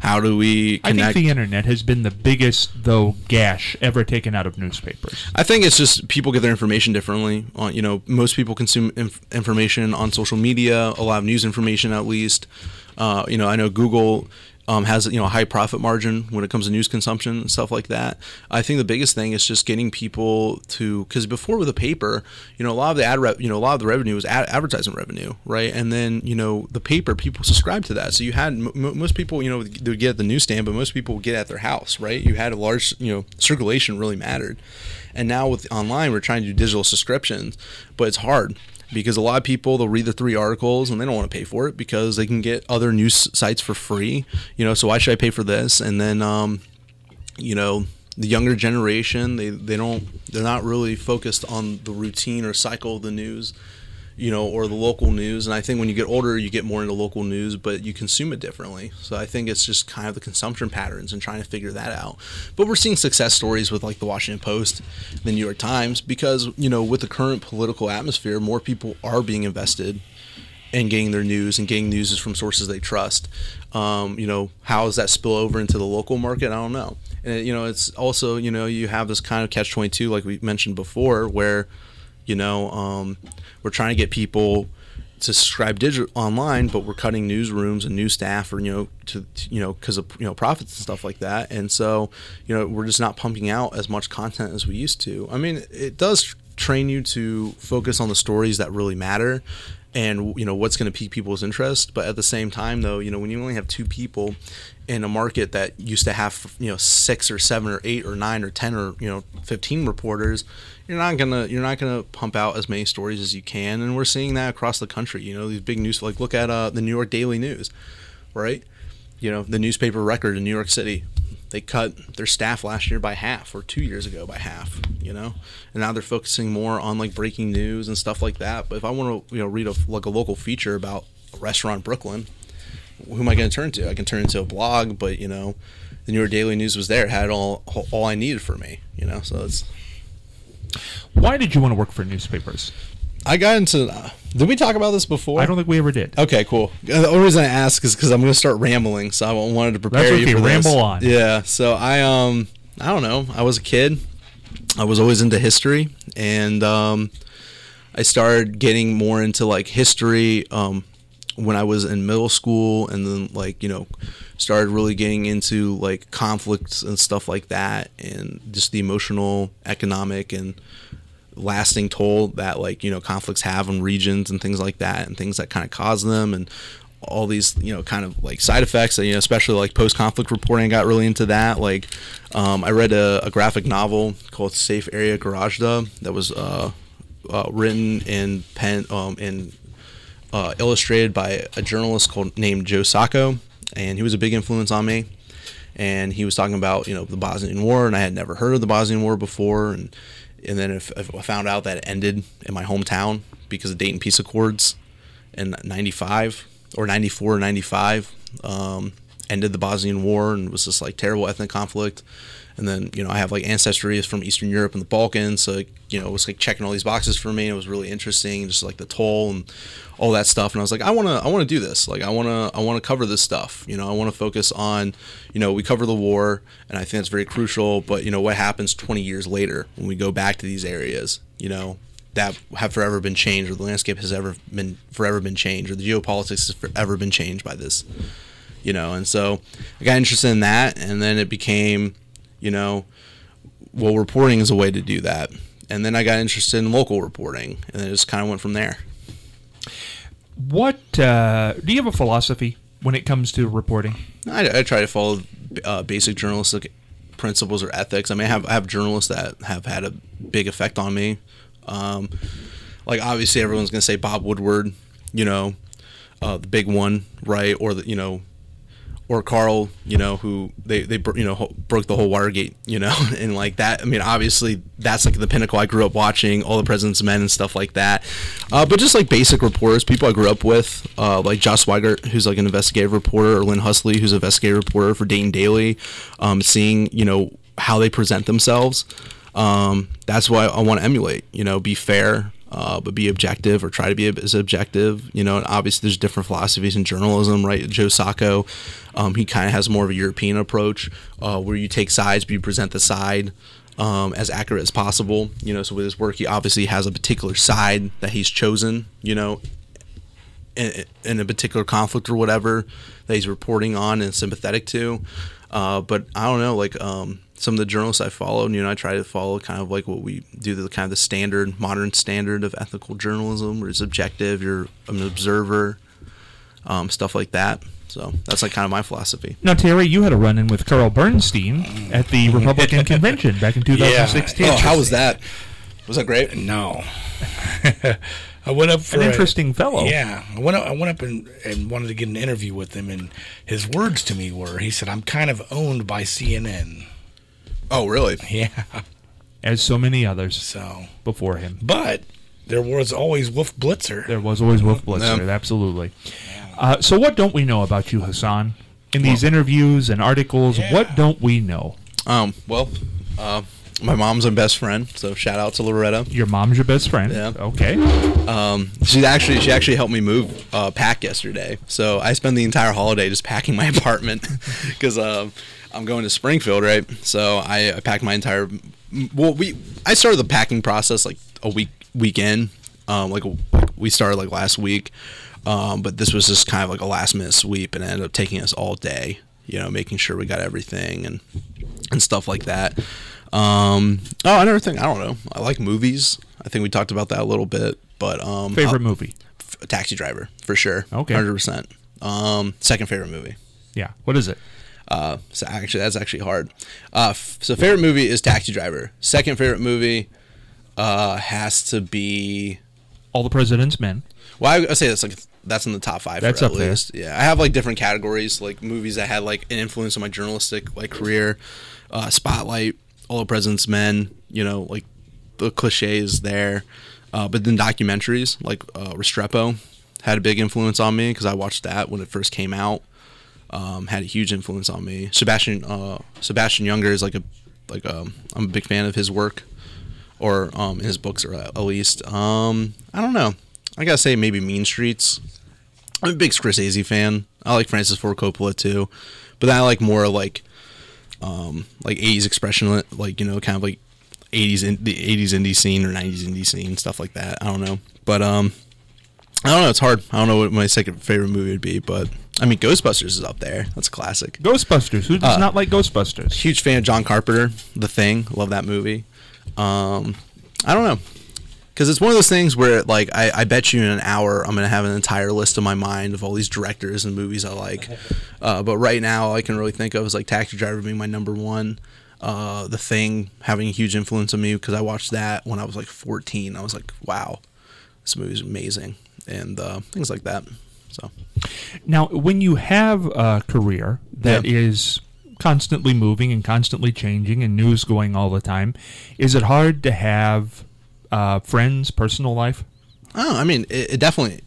How do we connect? I think the internet has been the biggest, though, gash ever taken out of newspapers. I think it's just people get their information differently. On you know, most people consume inf- information on social media, a lot of news information at least. Uh, you know, I know Google um, has you know a high profit margin when it comes to news consumption and stuff like that. I think the biggest thing is just getting people to, because before with the paper, you know, a lot of the ad re- you know a lot of the revenue was ad- advertising revenue, right? And then you know the paper, people subscribed to that, so you had m- most people you know they would get at the newsstand, but most people would get at their house, right? You had a large you know circulation really mattered, and now with online we're trying to do digital subscriptions, but it's hard. Because a lot of people, they'll read the three articles and they don't want to pay for it because they can get other news sites for free. You know, so why should I pay for this? And then, um, you know, the younger generation, they, they don't, they're not really focused on the routine or cycle of the news, you know, or the local news. And I think when you get older, you get more into local news, but you consume it differently. So I think it's just kind of the consumption patterns and trying to figure that out. But we're seeing success stories with like the Washington Post, the New York Times, because, you know, with the current political atmosphere, more people are being invested in getting their news and getting news from sources they trust. Um, you know, how does that spill over into the local market? I don't know. And, you know, it's also, you know, you have this kind of catch twenty-two, like we mentioned before, where, you know, um, we're trying to get people to subscribe digital online, but we're cutting newsrooms and news staff, or you know, to, to you know, because of you know profits and stuff like that. And so, you know, we're just not pumping out as much content as we used to. I mean, it does train you to focus on the stories that really matter, and you know what's going to pique people's interest. But at the same time, though, you know, when you only have two people in a market that used to have you know six or seven or eight or nine or ten or you know fifteen reporters, you're not gonna you're not gonna pump out as many stories as you can. And we're seeing that across the country. You know, these big news, like look at uh, the New York Daily News, right? You know, the newspaper Record in New York City. They cut their staff last year by half, or two years ago by half, you know, and now they're focusing more on like breaking news and stuff like that. But if I want to, you know, read a, like a local feature about a restaurant in Brooklyn, who am I going to turn to? I can turn to a blog, but you know, the New York Daily News was there, it had all all I needed for me, you know. So it's. Why did you want to work for newspapers? I got into. Uh, did we talk about this before? I don't think we ever did. Okay, cool. The only reason I ask is because I'm going to start rambling, so I wanted to prepare That's okay, you for this. ramble on. Yeah. So I um I don't know. I was a kid. I was always into history, and um, I started getting more into like history um when I was in middle school, and then like you know started really getting into like conflicts and stuff like that, and just the emotional, economic, and lasting toll that like you know conflicts have on regions and things like that, and things that kind of cause them, and all these you know kind of like side effects that, you know especially like post-conflict reporting. I got really into that. Like um, I read a, a graphic novel called Safe Area Garajda that was uh, uh, written and pen um, and uh, illustrated by a journalist called named Joe Sacco, and he was a big influence on me. And he was talking about you know the Bosnian War, and I had never heard of the Bosnian War before, and And then if, if I found out that it ended in my hometown because of Dayton Peace Accords in ninety-five or ninety-four or ninety-five, um, ended the Bosnian War, and it was just like terrible ethnic conflict. And then, you know, I have like ancestry from Eastern Europe and the Balkans, so, you know, it was like checking all these boxes for me. It was really interesting, just like the toll and all that stuff. And I was like, I want to, I want to do this. Like, I want to, I want to cover this stuff. You know, I want to focus on, you know, we cover the war, and I think that's very crucial. But, you know, what happens twenty years later when we go back to these areas, you know, that have forever been changed, or the landscape has ever been forever been changed, or the geopolitics has forever been changed by this, you know. And so I got interested in that, and then it became, you know, well, reporting is a way to do that. And then I got interested in local reporting, and it just kind of went from there. What, uh, do you have a philosophy when it comes to reporting? I, I try to follow uh, basic journalistic principles or ethics. I mean, I have, I have journalists that have had a big effect on me. Um, like, obviously, everyone's going to say Bob Woodward, you know, uh, the big one, right? Or, the, you know, or Carl, you know, who they, they you know, broke the whole Watergate, you know, and like that. I mean, obviously, that's like the pinnacle. I grew up watching All the President's Men and stuff like that. Uh, but just like basic reporters, people I grew up with, uh, like Josh Swigert, who's like an investigative reporter, or Lynn Husley, who's an investigative reporter for Dayton Daily, um, seeing, you know, how they present themselves. Um, that's what I want to emulate, you know, be fair, uh, but be objective or try to be as objective. You know, and obviously there's different philosophies in journalism, right? Joe Sacco, um, he kind of has more of a European approach uh, where you take sides, but you present the side um, as accurate as possible. You know, so with his work, he obviously has a particular side that he's chosen, you know, in, in a particular conflict or whatever that he's reporting on and sympathetic to. Uh, but I don't know, like um, some of the journalists I follow, you know, I try to follow kind of like what we do, the kind of the standard, modern standard of ethical journalism, where it's objective, you're an observer, um, stuff like that. So that's like kind of my philosophy. Now, Terry, you had a run-in with Carl Bernstein at the Republican convention back in two thousand sixteen. Yeah. Oh, how was that? Was that great? No. I went up for an interesting a, fellow. Yeah, I went up, I went up and, and wanted to get an interview with him, and his words to me were, he said, "I'm kind of owned by C N N." Oh, really? Yeah. As so many others So before him. But there was always Wolf Blitzer. There was always Wolf Blitzer, Yeah. absolutely. Uh, so what don't we know about you, Hassan? In these interviews and articles, Yeah. what don't we know? Um. Well, uh, my mom's my best friend, so shout out to Loretta. Your mom's your best friend. Yeah. Okay. Um, she actually she actually helped me move uh, pack yesterday. So I spent the entire holiday just packing my apartment because um, I'm going to Springfield, right? So I, I packed my entire. Well, we I started the packing process like a week weekend. Um, like, like we started like last week, um, but this was just kind of like a last minute sweep, and it ended up taking us all day. You know, making sure we got everything and and stuff like that. Um, oh, another thing, I don't know. I like movies. I think we talked about that a little bit, but um, Favorite uh, movie? f- Taxi Driver for sure. Okay. one hundred percent. Um, second favorite movie. Yeah. What is it? Uh, so actually, that's actually hard. Uh, f- so favorite movie is Taxi Driver. Second favorite movie uh, has to be. All the President's Men. Well, I, I say that's like that's in the top five. That's for at up there. least. Yeah, I have like different categories, like movies that had like an influence on my journalistic like career. Uh, Spotlight, All the President's Men. You know, like the cliches there. Uh, but then documentaries like uh, Restrepo had a big influence on me because I watched that when it first came out. Um, had a huge influence on me. Sebastian uh, Sebastian Junger is like a like um I'm a big fan of his work, or um his books, or at least. Um, I don't know. I gotta say maybe Mean Streets. I'm a big Scorsese fan. I like Francis Ford Coppola too, but then I like more like um like eighties expression, like, you know, kind of like eighties in the eighties indie scene or nineties indie scene, stuff like that. I don't know, but um I don't know. It's hard. I don't know what my second favorite movie would be, but I mean, Ghostbusters is up there. That's a classic. Ghostbusters. Who does Uh, not like Ghostbusters? Huge fan of John Carpenter, The Thing. Love that movie. Um, I don't know. Because it's one of those things where, like, I, I bet you in an hour I'm going to have an entire list in my mind of all these directors and movies I like. Uh, but right now, all I can really think of is, like, Taxi Driver being my number one. Uh, The Thing having a huge influence on me because I watched that when I was, like, fourteen. I was like, wow, this movie's amazing. And uh, things like that. So, Now, when you have a career that Yeah. is constantly moving and constantly changing and news going all the time, is it hard to have uh, friends, personal life? oh, I mean, it, it definitely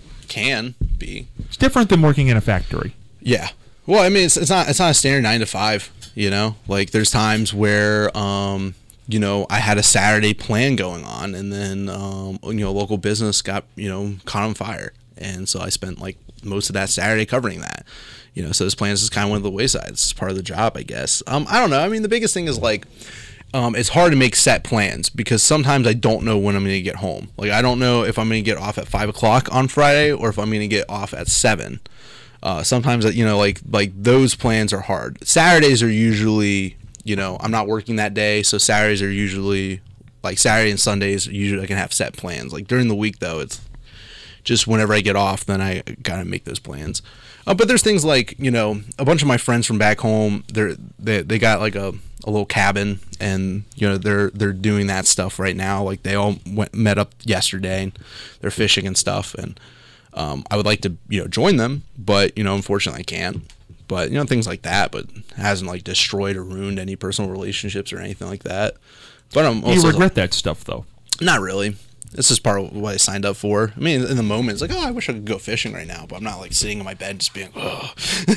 can be. It's different than working in a factory. Yeah. Well, I mean, it's, it's not it's not a standard nine to five. You know, like there's times where um, you know, I had a Saturday plan going on, and then um, you know, local business got, you know, caught on fire, and so I spent like most of that Saturday covering that. You know, so this plan is just kind of one of the waysides. It's part of the job, I guess. Um, I don't know. I mean, the biggest thing is like, um, it's hard to make set plans because sometimes I don't know when I'm going to get home. Like, I don't know if I'm going to get off at five o'clock on Friday or if I'm going to get off at seven. Uh, sometimes, you know, like like those plans are hard. Saturdays are usually, you know, I'm not working that day, so Saturdays are usually like Saturday and Sundays. Usually, I can have set plans. Like during the week, though, it's just whenever I get off, then I gotta make those plans. Uh, but there's things like, you know, a bunch of my friends from back home. They're they they got like a, a little cabin, and you know they're they're doing that stuff right now. Like they all went met up yesterday, and they're fishing and stuff. And um, I would like to, you know, join them, but you know, unfortunately, I can't. But you know, things like that. But it hasn't like destroyed or ruined any personal relationships or anything like that. But I'm also You regret that stuff, though. not really. This is part of what I signed up for. I mean, in the moment, it's like, oh, I wish I could go fishing right now, but I'm not like sitting in my bed just being, oh.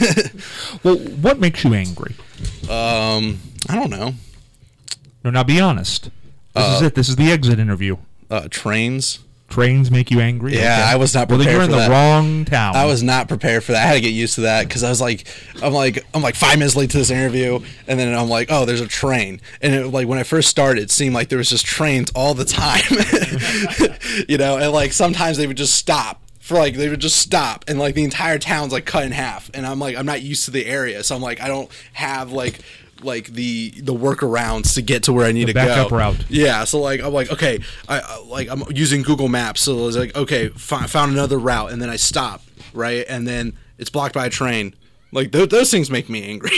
Well, what makes you angry? um, I don't know. No, now be honest. This is Uh, it. This is the exit interview. uh, trains. Trains make you angry? Yeah, Okay. I was not Well, prepared then you're in for the that. wrong town. I was not prepared for that. I had to get used to that because I was like, I'm like, I'm like five minutes late to this interview, and then I'm like, oh, there's a train, and it, like when I first started, it seemed like there was just trains all the time, you know, and like sometimes they would just stop for like they would just stop, and like the entire town's like cut in half, and I'm like, I'm not used to the area, so I'm like, I don't have like. like the the workarounds to get to where I need The to go. backup route. Yeah, so like I'm like okay, I, I like I'm using Google Maps, so I was like okay, fi- found another route, and then I stop, right, and then it's blocked by a train. Like th- those things make me angry.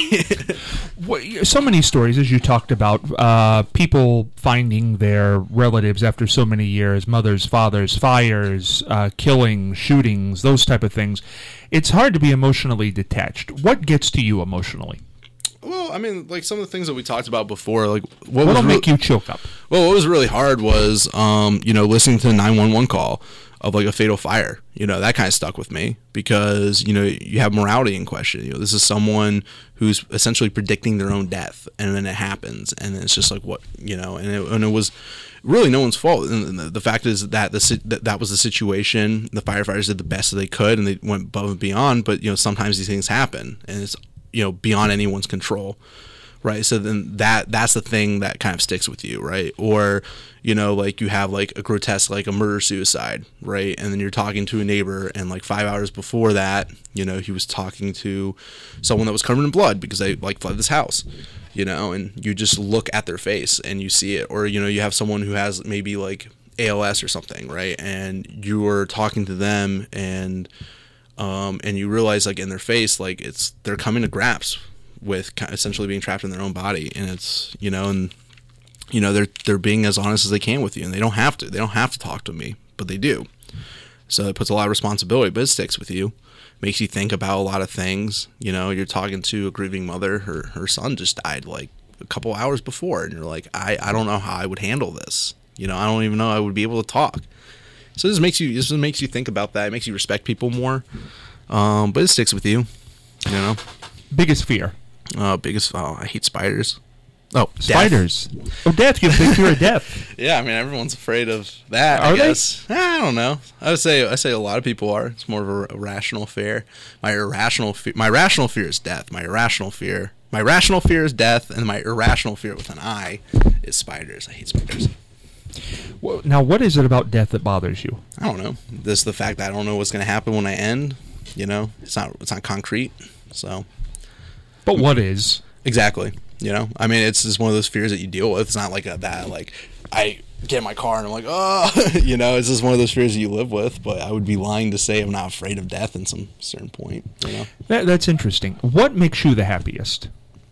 What- So many stories, as you talked about, uh, people finding their relatives after so many years, mothers, fathers, fires, uh, killings, shootings, those type of things. It's hard to be emotionally detached. What gets to you emotionally? Well, I mean, like some of the things that we talked about before, like what What'll was make re- you choke up? Well, what was really hard was, um, you know, listening to the nine one one call of like a fatal fire. You know, that kind of stuck with me because, you know, you have morality in question. You know, this is someone who's essentially predicting their own death, and then it happens, and then it's just like what, you know, and it, and it was really no one's fault. And the, the fact is that the si- that, that was the situation. The firefighters did the best that they could, and they went above and beyond. But you know, sometimes these things happen, and it's, you know, beyond anyone's control, right? So then that that's the thing that kind of sticks with you, right? Or, you know, like you have like a grotesque, like a murder suicide, right? And then you're talking to a neighbor, and like five hours before that, you know, he was talking to someone that was covered in blood because they like fled this house, you know, and you just look at their face and you see it. Or, you know, you have someone who has maybe like A L S or something, right? And you are talking to them, and Um, and you realize like in their face, like it's, they're coming to grasp with kind of essentially being trapped in their own body. And it's, you know, and you know, they're, they're being as honest as they can with you, and they don't have to, they don't have to talk to me, but they do. So it puts a lot of responsibility, but it sticks with you, makes you think about a lot of things. You know, you're talking to a grieving mother, her, her son just died like a couple hours before, and you're like, I, I don't know how I would handle this. You know, I don't even know I would be able to talk. So this makes you this makes you think about that. It makes you respect people more, um, but it sticks with you. You know, Biggest fear? uh, biggest. Oh, I hate spiders. Oh, death. Spiders. Oh, death. You have a big fear of death. Yeah, I mean everyone's afraid of that. Are I they? guess. I don't know. I would say I say a lot of people are. It's more of a, a rational fear. My irrational fear. My rational fear is death. My irrational fear. My rational fear is death, and my irrational fear with an I is spiders. I hate spiders. Well, now, what is it about death that bothers you? I don't know. This the fact that I don't know what's going to happen when I end. You know, it's not it's not concrete. So But what is? exactly. You know, I mean, it's just one of those fears that you deal with. It's not like a, that like I get in my car and I'm like, oh, you know, it's just one of those fears that you live with. But I would be lying to say I'm not afraid of death in some certain point. You know, That, that's interesting. What makes you the happiest?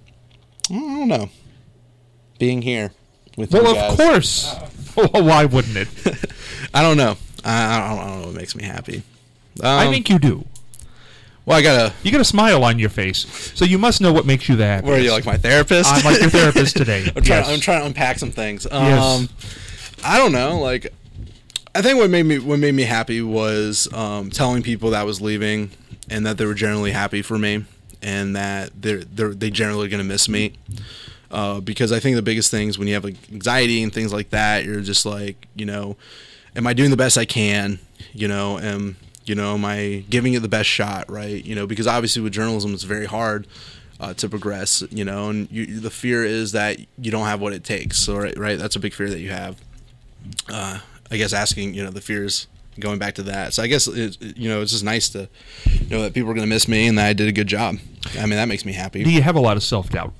I don't know. Being here with Well, you of guys. course. Well, why wouldn't it? I don't know. I, I, don't, I don't know what makes me happy. Um, I think you do. Well, I gotta. You got a smile on your face, so you must know what makes you the happiest. Where are you, like my therapist? I'm like your therapist today. I'm trying. Yes. I'm trying to unpack some things. Um, Yes. I don't know. Like, I think what made me what made me happy was um, telling people that I was leaving, and that they were generally happy for me, and that they're they're they generally gonna miss me. Uh, because I think the biggest things when you have like anxiety and things like that, you're just like, you know, am I doing the best I can? You know, am you know, am I giving it the best shot? Right? You know, because obviously with journalism, it's very hard uh, to progress. You know, and you, the fear is that you don't have what it takes. So right, right, that's a big fear that you have. Uh, I guess asking, you know, the fears. Going back to that, so I guess it, you know, it's just nice to know that people are going to miss me and that I did a good job. I mean, that makes me happy. Do you have a lot of self-doubt?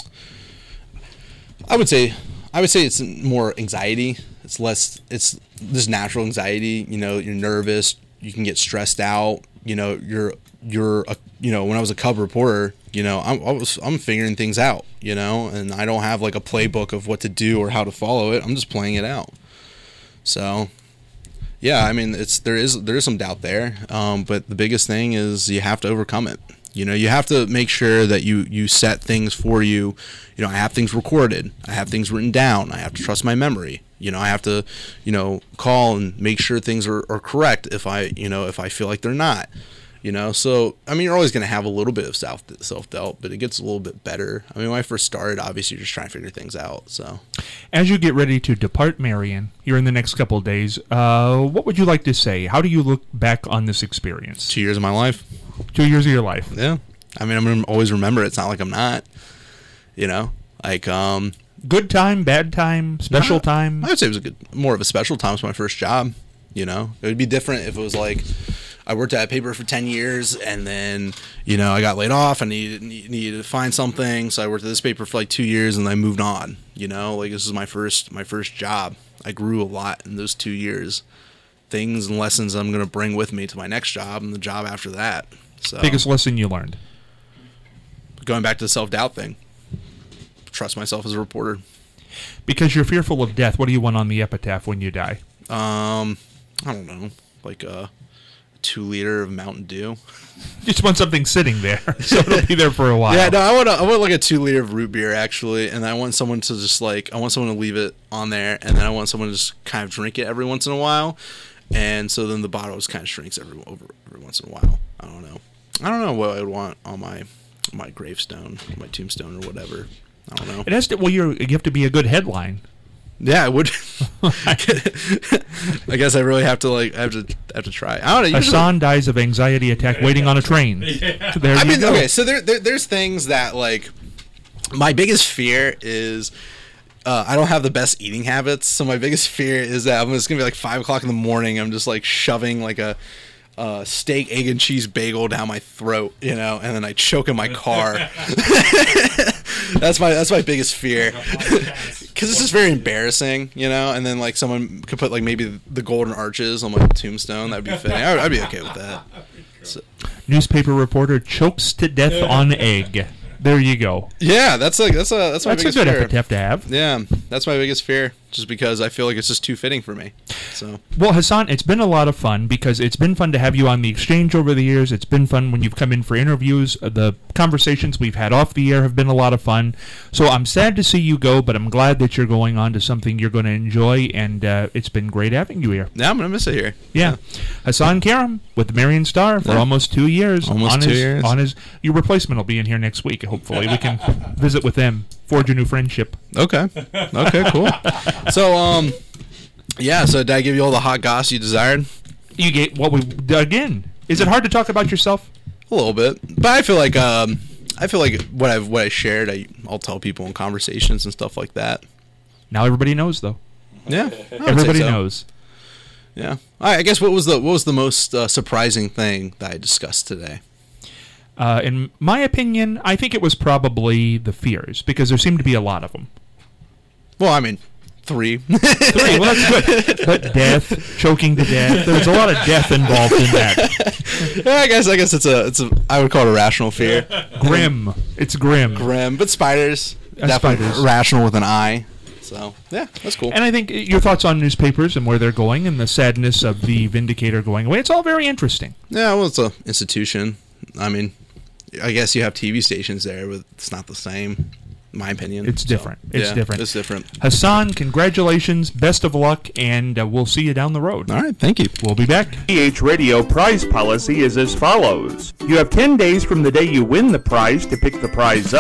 I would say, I would say it's more anxiety. It's less. It's just natural anxiety. You know, you're nervous. You can get stressed out. You know, you're you're a, you know, when I was a cub reporter, you know, I'm I was I'm figuring things out. You know, and I don't have like a playbook of what to do or how to follow it. I'm just playing it out. So, yeah, I mean, it's there is there is some doubt there. Um, but the biggest thing is you have to overcome it. You know, you have to make sure that you, you set things for you. You know, I have things recorded. I have things written down. I have to trust my memory. You know, I have to, you know, call and make sure things are, are correct if I, you know, if I feel like they're not. You know, so I mean, you're always going to have a little bit of self self doubt, but it gets a little bit better. I mean, when I first started, obviously, you're just trying to figure things out. So, as you get ready to depart Marion here in the next couple of days, uh, what would you like to say? How do you look back on this experience? two years of my life. Two years of your life. Yeah, I mean, I'm gonna always remember it. It's not like I'm not. You know, like um, good time, bad time, special nah, time. I would say it was a good, more of a special time. It was my first job. You know, it would be different if it was like, I worked at a paper for ten years and then, you know, I got laid off and needed, needed to find something. So I worked at this paper for like two years and then I moved on, you know, like this is my first, my first job. I grew a lot in those two years, things and lessons I'm going to bring with me to my next job and the job after that. So biggest lesson you learned? Going back to the self-doubt thing, trust myself as a reporter. Because you're fearful of death, what do you want on the epitaph when you die? Um, I don't know, like a two liter of Mountain Dew. Just want something sitting there, so it'll be there for a while. Yeah, no, I want a, I want like a two liter of root beer actually, and I want someone to just like I want someone to leave it on there, and then I want someone to just kind of drink it every once in a while, and so then the bottle just kind of shrinks every over every once in a while. I don't know. I don't know what I would want on my my gravestone, my tombstone, or whatever. I don't know. It has to. Well, you're you have to be a good headline. Yeah, I would. I guess I really have to like I have to have to try. I don't know. Hassan dies of anxiety attack waiting on a train. Yeah. There I you mean, go. okay, so there, there there's things that like my biggest fear is uh, I don't have the best eating habits. So my biggest fear is that I'm just gonna be like five o'clock in the morning. I'm just like shoving like a. Uh, steak, egg, and cheese bagel down my throat, you know, and then I choke in my car. that's my that's my biggest fear, because it's just very embarrassing, you know. And then like someone could put like maybe the golden arches on my tombstone. That'd be fitting. I'd, I'd be okay with that. So. Newspaper reporter chokes to death on egg. There you go. Yeah, that's like that's a that's my that's biggest a good fear. epitaph to have. Yeah, that's my biggest fear, just because I feel like it's just too fitting for me. So well, Hassan, it's been a lot of fun because it's been fun to have you on the exchange over the years. It's been fun when you've come in for interviews. The conversations we've had off the air have been a lot of fun. So I'm sad to see you go, but I'm glad that you're going on to something you're going to enjoy, and uh, it's been great having you here. Yeah, I'm gonna miss it here. Yeah, yeah. Hassan Karam with the Marion Star for yeah. almost two years. Almost on two his, years. On his, your replacement will be in here next week. Hopefully, we can visit with them, forge a new friendship. Okay. Okay. Cool. So, um, yeah. So, did I give you all the hot goss you desired? You get what we again. Is it hard to talk about yourself? A little bit, but I feel like um, I feel like what I've what I shared, I I'll tell people in conversations and stuff like that. Now everybody knows, though. Yeah, everybody so. knows. Yeah. All right, I guess what was the what was the most uh, surprising thing that I discussed today? Uh, in my opinion, I think it was probably the fears, because there seemed to be a lot of them. Well, I mean, three. Three, well, that's good. But death, choking to death, there's a lot of death involved in that. Yeah, I guess I guess it's a, it's a, I would call it a rational fear. Grim. It's grim. Grim, but spiders, uh, definitely spiders. Rational with an I. So, yeah, that's cool. And I think your thoughts on newspapers and where they're going and the sadness of the Vindicator going away, it's all very interesting. Yeah, well, it's an institution. I mean, I guess you have T V stations there, but it's not the same, in my opinion. It's different. So, it's yeah, different. It's different. Hassan, congratulations. Best of luck, and uh, we'll see you down the road. All right, thank you. We'll be back. P H Radio prize policy is as follows. You have ten days from the day you win the prize to pick the prize